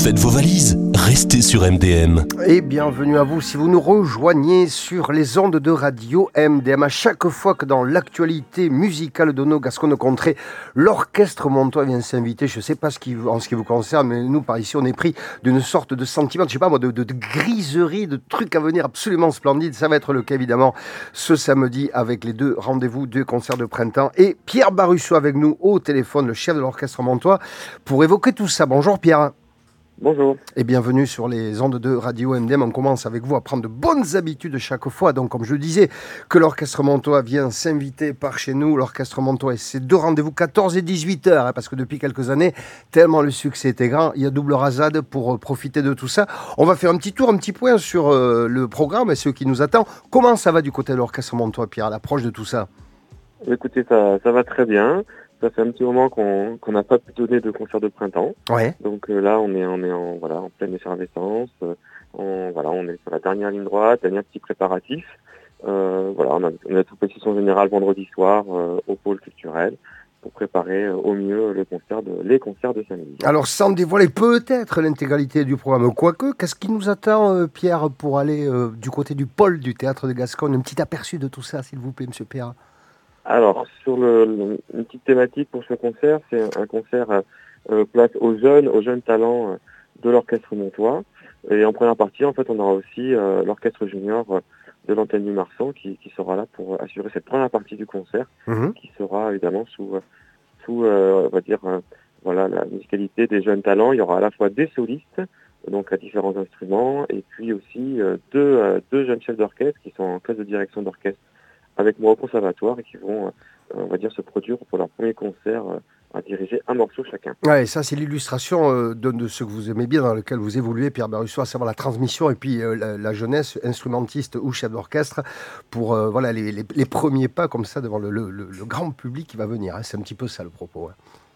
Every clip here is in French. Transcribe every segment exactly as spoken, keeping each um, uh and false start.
Faites vos valises, restez sur M D M. Et bienvenue à vous si vous nous rejoignez sur les ondes de radio M D M. À chaque fois que dans l'actualité musicale de nos Gascogne-Contrées, l'orchestre montois vient s'inviter, je ne sais pas ce qui, en ce qui vous concerne, mais nous par ici on est pris d'une sorte de sentiment, je sais pas moi, de, de, de griserie, de trucs à venir absolument splendides. Ça va être le cas évidemment ce samedi avec les deux rendez-vous, deux concerts de printemps. Et Pierre Barusso avec nous au téléphone, le chef de l'orchestre montois, pour évoquer tout ça. Bonjour Pierre. Bonjour. Et bienvenue sur les ondes de Radio M D M. On commence avec vous à prendre de bonnes habitudes chaque fois. Donc, comme je le disais, que l'Orchestre Montois vient s'inviter par chez nous. L'Orchestre Montois et ses deux rendez-vous, quatorze et dix-huit heures, hein, parce que depuis quelques années, tellement le succès était grand, il y a double rasade pour euh, profiter de tout ça. On va faire un petit tour, un petit point sur euh, le programme et ce qui nous attend. Comment ça va du côté de l'Orchestre Montois, Pierre, à l'approche de tout ça? Écoutez, ça, ça va très bien. Ça fait un petit moment qu'on qu'on n'a pas pu donner de concert de printemps. Ouais. Donc euh, là, on est, on est en, voilà, en pleine effervescence. Euh, on, voilà, on est sur la dernière ligne droite, dernier petit préparatif. Euh, voilà, on a, on a toute position générale vendredi soir euh, au pôle culturel pour préparer euh, au mieux le concert de, les concerts de samedi. Alors, sans dévoiler peut-être l'intégralité du programme, quoique, qu'est-ce qui nous attend, euh, Pierre, pour aller euh, du côté du pôle du Théâtre de Gascogne? Un petit aperçu de tout ça, s'il vous plaît, monsieur Pierre. Alors, sur le, le, une petite thématique pour ce concert, c'est un concert euh, place aux jeunes, aux jeunes talents euh, de l'Orchestre Montois. Et en première partie, en fait, on aura aussi euh, l'Orchestre Junior euh, de l'antenne du Marsan qui, qui sera là pour assurer cette première partie du concert, mmh. qui sera évidemment sous, sous euh, on va dire, euh, voilà, la musicalité des jeunes talents. Il y aura à la fois des solistes, donc à différents instruments, et puis aussi euh, deux, euh, deux jeunes chefs d'orchestre qui sont en classe de direction d'orchestre avec moi au conservatoire et qui vont, euh, on va dire, se produire pour leur premier concert euh, à diriger un morceau chacun. Ouais, ça c'est l'illustration euh, de, de ce que vous aimez bien, dans lequel vous évoluez, Pierre Barusso, à savoir la transmission et puis euh, la, la jeunesse, instrumentiste ou chef d'orchestre, pour euh, voilà, les, les, les premiers pas comme ça devant le, le, le, le grand public qui va venir. Hein. C'est un petit peu ça le propos. Hein.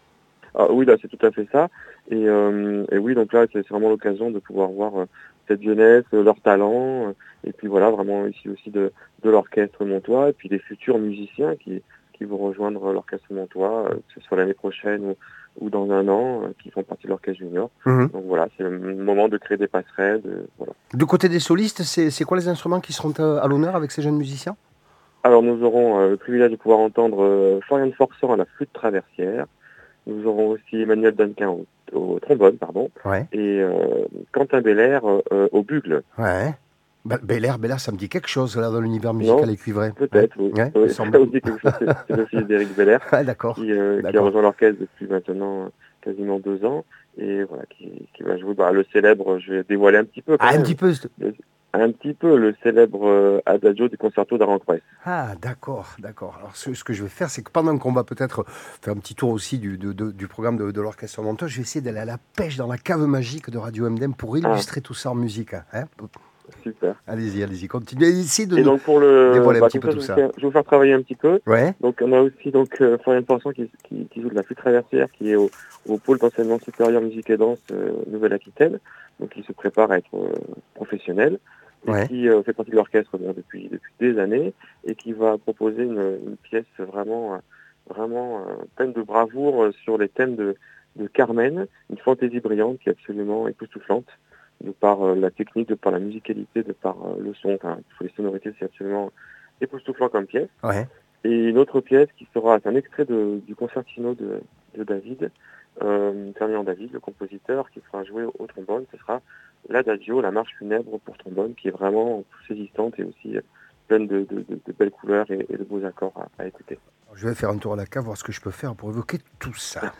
Ah, oui, là c'est tout à fait ça. Et, euh, et oui, donc là c'est vraiment l'occasion de pouvoir voir euh, cette jeunesse, euh, leur talent, euh, et puis voilà, vraiment ici aussi de, de l'orchestre montois, et puis des futurs musiciens qui, qui vont rejoindre l'orchestre montois, euh, que ce soit l'année prochaine ou, ou dans un an, euh, qui font partie de l'orchestre junior. Mmh. Donc voilà, c'est le moment de créer des passerelles. De, voilà. Du côté des solistes, c'est, c'est quoi les instruments qui seront à l'honneur avec ces jeunes musiciens? Alors nous aurons euh, le privilège de pouvoir entendre euh, Florian Forçant à la flûte traversière. Nous aurons aussi Emmanuel Duncan au, au trombone, pardon, ouais. et euh, Quentin Belair euh, au bugle. Ouais. Bah, Belair, Belair, ça me dit quelque chose là dans l'univers musical non, écuivré. Peut-être, ouais. oui. Ouais, oui ça me dit quelque chose. C'est, c'est le fils d'Éric Belair, ah, d'accord. Qui, euh, d'accord. qui a rejoint l'orchestre depuis maintenant quasiment deux ans, et voilà, qui, qui va jouer bah, le célèbre. Je vais dévoiler un petit peu. Quand ah, même, un petit peu. Le, un petit peu le célèbre euh, adagio du concerto d'Aranjuez. Ah, d'accord, d'accord. Alors, ce, ce que je vais faire, c'est que pendant qu'on va peut-être faire un petit tour aussi du, de, de, du programme de, de l'Orchestre Montois, je vais essayer d'aller à la pêche dans la cave magique de Radio M D M pour illustrer ah. tout ça en musique. Hein. Super. Allez-y, allez-y, continuez ici de Et nous donc pour le, dévoiler bah, un petit peu ça, tout je ça. Faire, je vais vous faire travailler un petit peu. Ouais. Donc on a aussi donc euh, Florian Forçant qui, qui, qui joue de la flûte traversière, qui est au, au pôle d'enseignement supérieur musique et danse euh, Nouvelle-Aquitaine, donc il se prépare à être euh, professionnel, et ouais. qui euh, fait partie de l'orchestre bon, depuis depuis des années, et qui va proposer une, une pièce vraiment vraiment euh, pleine de bravoure euh, sur les thèmes de, de Carmen, une fantaisie brillante qui est absolument époustouflante. De par euh, la technique, de par la musicalité, de par euh, le son, enfin, les sonorités, c'est absolument époustouflant comme pièce. Ouais. Et une autre pièce qui sera, c'est un extrait de, du concertino de, de David, euh, Ferdinand David, le compositeur, qui sera joué au, au trombone. Ce sera l'Adagio, la marche funèbre pour trombone, qui est vraiment saisissante et aussi euh, pleine de, de, de, de belles couleurs et, et de beaux accords à, à écouter. Je vais faire un tour à la cave, voir ce que je peux faire pour évoquer tout ça.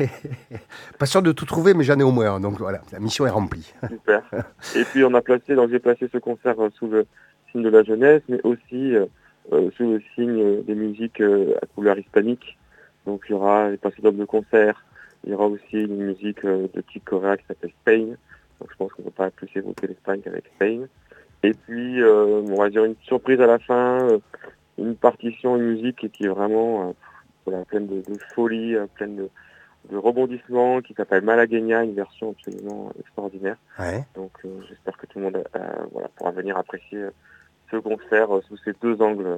Pas sûr de tout trouver, mais j'en ai au moins. Donc voilà, la mission est remplie. Super. Et puis on a placé, donc j'ai placé ce concert sous le signe de la jeunesse, mais aussi euh, sous le signe des musiques euh, à couleur hispanique. Donc il y aura les passés d'hommes de concert, il y aura aussi une musique euh, de Chick Corea qui s'appelle Spain. Donc je pense qu'on ne peut pas plus évoquer l'Espagne qu'avec Spain. Et puis euh, on va dire une surprise à la fin. Euh, une partition, une musique qui est vraiment euh, voilà, pleine de, de folie, euh, pleine de, de rebondissements, qui s'appelle Malagueña, une version absolument extraordinaire. Ouais. Donc euh, j'espère que tout le monde euh, voilà, pourra venir apprécier ce concert euh, sous ces deux angles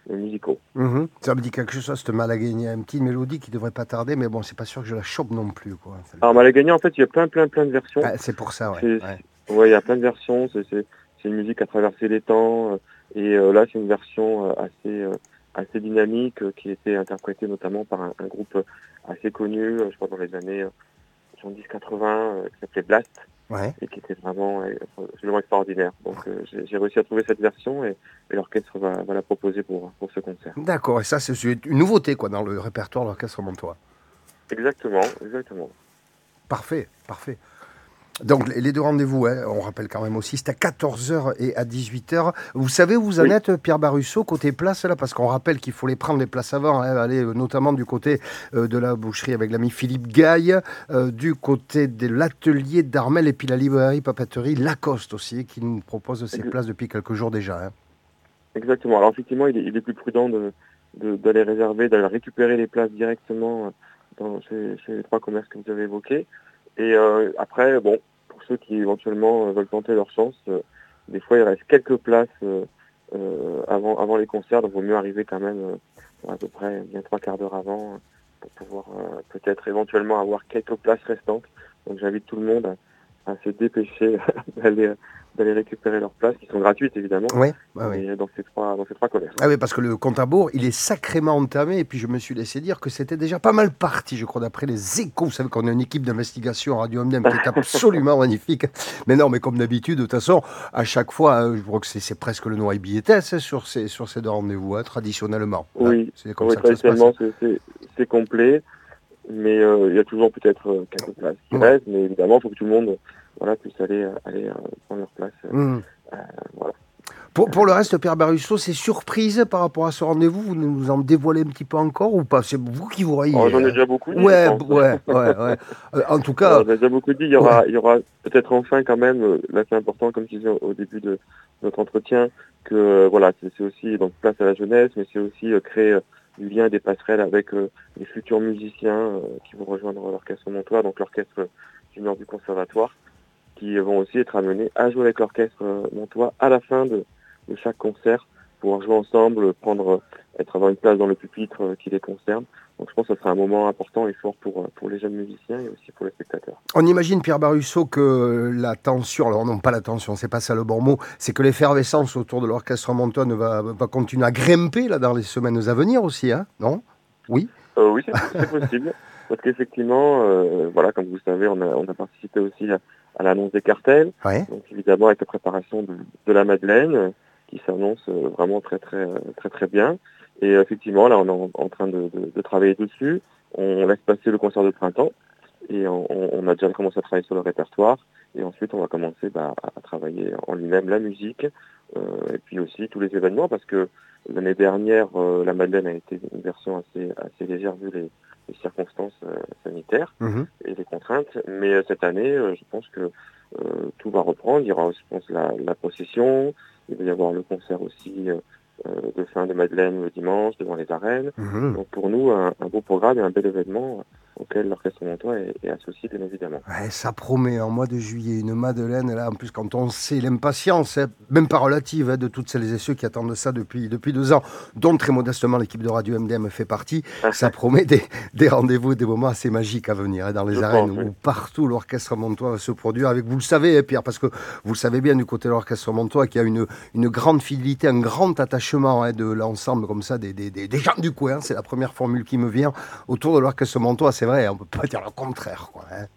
musicaux. Mhm. Ça me dit quelque chose, cette Malagueña. Il y a une petite mélodie qui devrait pas tarder, mais bon, c'est pas sûr que je la chope non plus, quoi. Alors Malagueña, en fait, il y a plein, plein, plein de versions. Ah, c'est pour ça, ouais. C'est, ouais. c'est- ouais, il y a plein de versions. C'est, c'est, c'est une musique à traverser les temps. euh, Et euh, là, c'est une version euh, assez, euh, assez dynamique euh, qui a été interprétée notamment par un, un groupe assez connu, euh, je crois dans les années euh, soixante-dix quatre-vingts, euh, qui s'appelait Blast Ouais. et qui était vraiment euh, absolument extraordinaire. Donc euh, j'ai, j'ai réussi à trouver cette version et, et l'orchestre va, va la proposer pour, pour ce concert. D'accord, et ça, c'est c'est une nouveauté, quoi, dans le répertoire de l'Orchestre Montois. Exactement, exactement. Parfait, parfait. Donc, les les deux rendez-vous, hein, on rappelle quand même aussi, c'est à quatorze heures et à dix-huit heures. Vous savez où vous en Oui. êtes, Pierre Barusso, côté place, là, parce qu'on rappelle qu'il faut les prendre les places avant, hein, aller euh, notamment du côté euh, de la boucherie avec l'ami Philippe Gaille, euh, du côté de l'atelier d'Armel et puis la librairie papeterie Lacoste aussi, qui nous propose ces Ex- places depuis quelques jours déjà. hein. Exactement. Alors effectivement, il est, il est plus prudent de, de- d'aller réserver, d'aller récupérer les places directement euh, dans, chez, chez les trois commerces que vous avez évoqués. Et euh, après, bon, pour ceux qui éventuellement euh, veulent tenter leur chance, euh, des fois il reste quelques places euh, euh, avant, avant les concerts, donc il vaut mieux arriver quand même euh, à peu près bien trois quarts d'heure avant euh, pour pouvoir euh, peut-être éventuellement avoir quelques places restantes. Donc j'invite tout le monde à, à se dépêcher d'aller, d'aller récupérer leurs places, qui sont gratuites évidemment, Oui, ouais, ouais. mais dans ces trois, dans ces trois commerces. Ah oui, parce que le compte à rebours, il est sacrément entamé. Et puis, je me suis laissé dire que c'était déjà pas mal parti, je crois, d'après les échos. Vous savez qu'on a une équipe d'investigation Radio M D M qui est absolument magnifique. Mais non, mais comme d'habitude, de toute façon, à chaque fois, hein, je crois que c'est c'est presque le noix et billettesse hein, sur ces, sur ces deux rendez-vous, hein, traditionnellement. hein. Oui, C'est comme oui, ça que ça se passe. traditionnellement c'est, c'est, c'est complet, mais euh, il y a toujours peut-être euh, quelques places qui Ouais. restent, mais évidemment il faut que tout le monde voilà, puisse aller, euh, aller euh, prendre leur place. euh, Mmh. euh, voilà. Pour, pour le reste, Pierre Barusso, c'est surprise par rapport à ce rendez-vous. Vous nous en dévoilez un petit peu encore ou pas? C'est vous qui vous Alors, voyez. j'en ai Hein. déjà beaucoup dit, je Ouais, pense. b- ouais, ouais, ouais. Euh, en tout Alors, cas, j'en ai déjà beaucoup dit, il y ouais. aura, il y aura peut-être enfin quand même, euh, là c'est important comme je disais au au début de notre entretien, que euh, voilà, c'est, c'est aussi donc place à la jeunesse, mais c'est aussi euh, créer euh, du lien, des passerelles avec euh, les futurs musiciens euh, qui vont rejoindre l'orchestre Montois, donc l'orchestre junior du conservatoire, qui vont aussi être amenés à jouer avec l'orchestre euh, Montois à la fin de, de chaque concert, pouvoir jouer ensemble, prendre, euh, être avoir une place dans le pupitre euh, qui les concerne. Donc je pense que ce sera un moment important et fort pour, euh, pour les jeunes musiciens et aussi pour les spectateurs. On imagine, Pierre Barusso, que la tension, alors non pas la tension, c'est pas ça le bon mot, c'est que l'effervescence autour de l'orchestre Montois va, va continuer à grimper là, dans les semaines à venir aussi, hein, non? Oui? Euh, oui, c'est, c'est possible. Parce qu'effectivement, euh, voilà, comme vous le savez, on a, on a participé aussi à, à l'annonce des cartels. Ouais. Donc évidemment avec la préparation de, de la Madeleine, euh, qui s'annonce euh, vraiment très très euh, très très bien. Et euh, effectivement, là, on est en, en train de, de, de travailler dessus. On laisse passer le concert de printemps et on, on a déjà commencé à travailler sur le répertoire. Et ensuite, on va commencer bah, à, à travailler en lui-même la musique euh, et puis aussi tous les événements parce que l'année dernière, euh, la Madeleine a été une version assez assez légère vu les les circonstances euh, sanitaires Mhm. et les contraintes. Mais euh, cette année, euh, je pense que euh, tout va reprendre. Il y aura, je pense, la, la procession. Il va y avoir le concert aussi euh, euh, de fin de Madeleine le dimanche devant les arènes. Mhm. Donc pour nous, un, un beau programme et un bel événement auquel l'Orchestre Montois est, est associé, bien évidemment. Ouais, ça promet en mois de juillet une Madeleine, là, en plus quand on sait l'impatience, hein, même pas relative, hein, de toutes celles et ceux qui attendent ça depuis, depuis deux ans, dont très modestement l'équipe de Radio M D M fait partie, ça promet des, des rendez-vous, des moments assez magiques à venir hein, dans les Je arènes pense, oui. où partout l'orchestre Montois va se produire avec, vous le savez, hein, Pierre, parce que vous le savez bien du côté de l'orchestre Montois qu'il y a une, une grande fidélité, un grand attachement hein, de l'ensemble comme ça des, des, des, des gens du coin, c'est la première formule qui me vient autour de l'orchestre Montois, c'est vrai, on peut pas dire le contraire, quoi. Hein.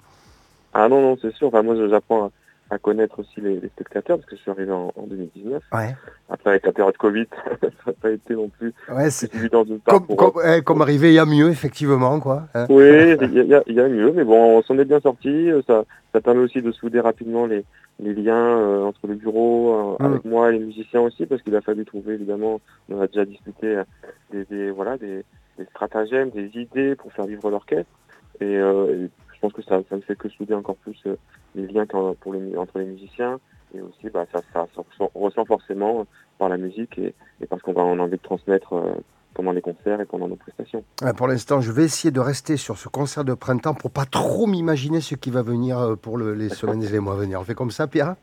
Ah non, non, c'est sûr. Enfin, moi, je- j'apprends à, à connaître aussi les, les spectateurs parce que je suis arrivé en, en deux mille dix-neuf. Ouais. Après, avec la période Covid, ça n'a pas été non plus Ouais, c'est plus évident d'une part comme, pour eux. comme, eh, comme arrivé, il y a mieux, effectivement, quoi. hein. Oui, il y a, il y a mieux, mais bon, on s'en est bien sorti. Ça, ça permet aussi de souder rapidement les, les liens euh, entre le bureau, euh, Mm. avec moi et les musiciens aussi, parce qu'il a fallu trouver, évidemment, on a déjà discuté euh, des, des, voilà, des, des stratagèmes, des idées pour faire vivre l'orchestre. Et, euh, et je pense que ça, ça ne fait que souder encore plus euh, les liens qu'en- pour les, entre les musiciens. Et aussi, bah, ça, ça, ça ressent, on ressent forcément par la musique et, et parce qu'on va, on a envie de transmettre euh, pendant les concerts et pendant nos prestations. Ouais, pour l'instant, je vais essayer de rester sur ce concert de printemps pour pas trop m'imaginer ce qui va venir euh, pour le- les semaines et les mois à venir. On fait comme ça, Pierre hein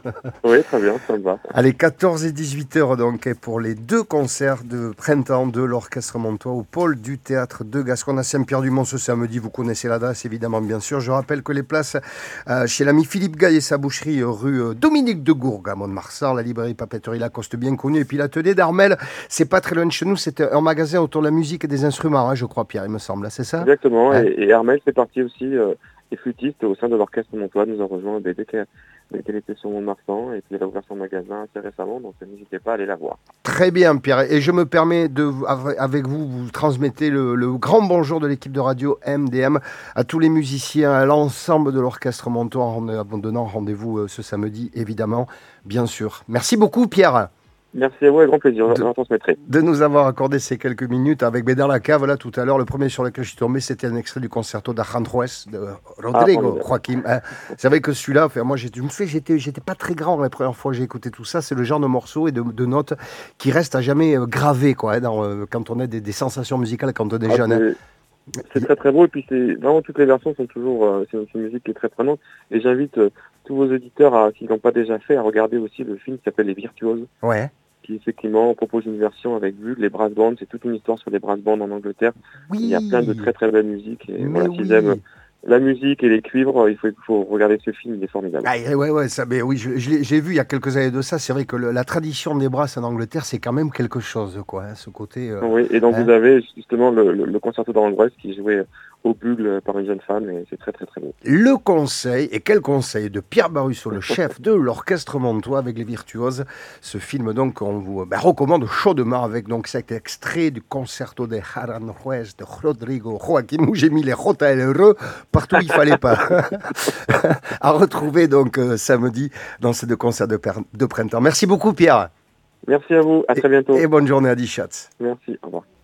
Oui, très bien, ça me va. Allez, quatorze et dix-huit heures donc et pour les deux concerts de printemps de l'Orchestre Montois au pôle du théâtre de Gascogne à Saint-Pierre-du-Mont ce samedi. Vous connaissez l'adresse évidemment, bien sûr. Je rappelle que les places euh, chez l'ami Philippe Gaille et sa boucherie euh, rue euh, Dominique de Gourgue à Mont-de-Marsan, la librairie Papeterie Lacoste bien connue et puis l'atelier d'Armel, c'est pas très loin de chez nous, c'est un magasin autour de la musique et des instruments, hein, je crois Pierre, il me semble, c'est ça? Exactement, Hein. et, et Armel fait partie aussi euh, des flûtistes au sein de l'Orchestre Montois. Nous en rejoint dès qu'elle dès qu'elle était sur Mont-de-Marsan, et puis elle a ouvert son magasin assez récemment, donc n'hésitez pas à aller la voir. Très bien, Pierre. Et je me permets de, avec vous, vous transmettez le, le grand bonjour de l'équipe de radio M D M à tous les musiciens, à l'ensemble de l'Orchestre Montois, en abandonnant rendez-vous euh, ce samedi, évidemment, bien sûr. Merci beaucoup, Pierre. Merci à vous, avec grand plaisir, De- je la transmettrai. De nous avoir accordé ces quelques minutes avec Bédard la cave. Là, tout à l'heure, le premier sur lequel je suis tombé, c'était un extrait du concerto d'Aranjuez de Rodrigo formidable. Joaquim. Hein. C'est vrai que celui-là, enfin, moi, j'étais- je me fais, j'étais, j'étais pas très grand la première fois que j'ai écouté tout ça. C'est le genre de morceaux et de, de notes qui restent à jamais euh, gravées, quoi, hein, dans, euh, quand on a des, des sensations musicales quand on est Ah, jeune. Hein. c'est c'est très très beau, et puis c'est vraiment toutes les versions sont toujours, euh, c'est c'est une musique qui est très prenante, et j'invite euh, tous vos auditeurs, à, s'ils l'ont pas déjà fait, à regarder aussi le film qui s'appelle Les Virtuoses, Ouais. qui effectivement propose une version avec Bugle, les brass bands, c'est toute une histoire sur les brass bands en Angleterre. Oui. Il y a plein de très très belles musiques, et Mais voilà, s'ils oui. aiment la musique et les cuivres, il faut, il faut regarder ce film, il est formidable. Ah, ouais, ouais, ça, mais oui, je, je l'ai- j'ai vu il y a quelques années de ça. C'est vrai que le- la tradition des brasses en Angleterre, c'est quand même quelque chose, quoi. Hein, ce côté. euh, Oui, et donc hein. vous avez justement le, le, le concerto d'Aranjuez qui est joué au bugle par une jeune femme, et c'est très très très beau. Le conseil, et quel conseil de Pierre Barusso, le chef de l'Orchestre Montois avec les Virtuoses. Ce film, donc, on vous ben, recommande chaudement avec donc, cet extrait du concerto de Aranjuez de Rodrigo Joaquim, où j'ai mis les rota et les re partout où il fallait pas. À retrouver donc euh, samedi dans ces deux concerts de, per- de printemps. Merci beaucoup, Pierre. Merci à vous, à très bientôt. Et bonne journée à Dichatz. Merci, au revoir.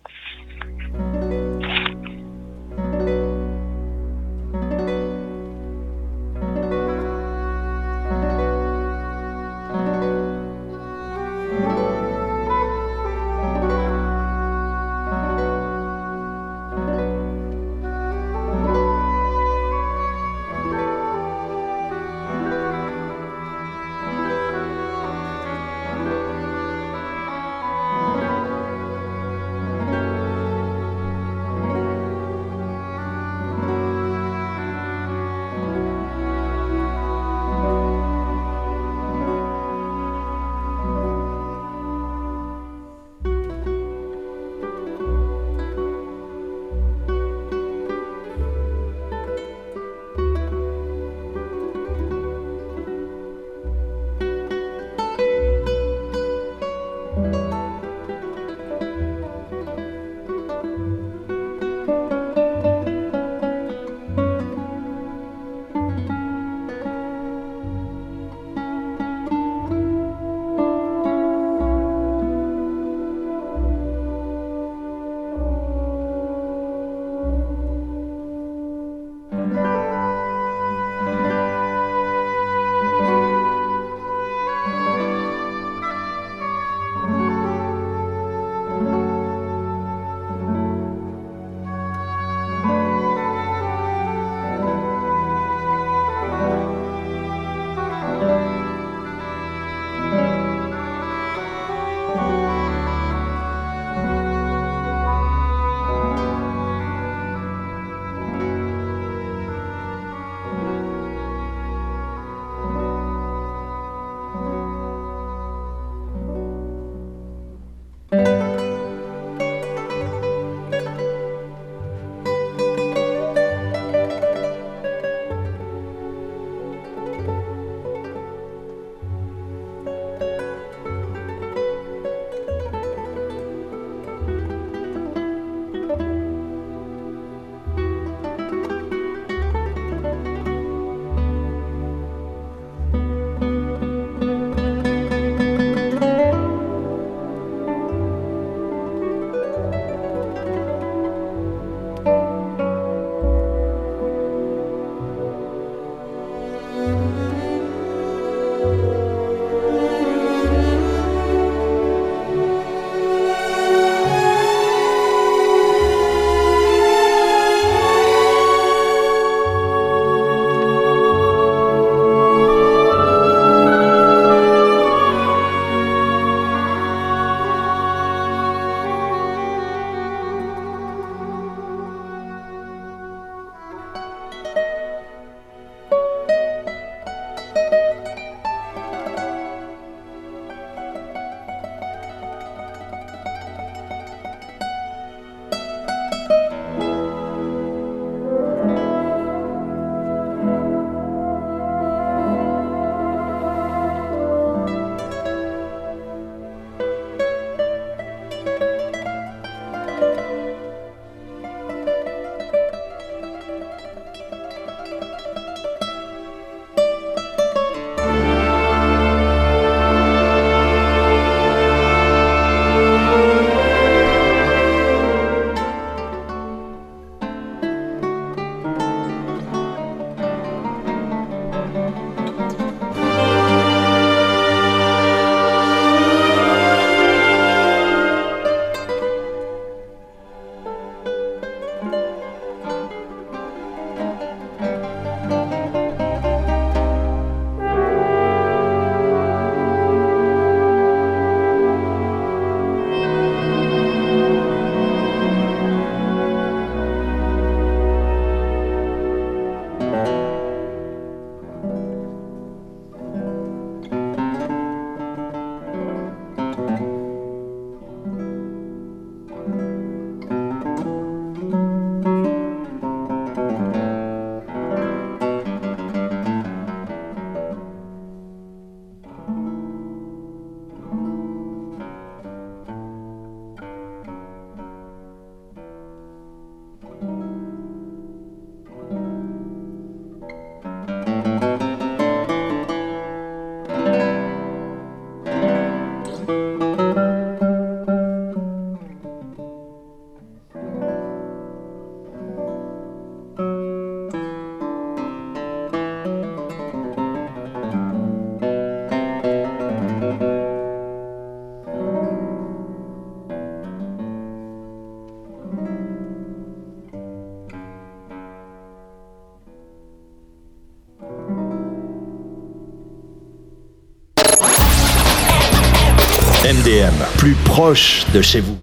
M D M, plus proche de chez vous.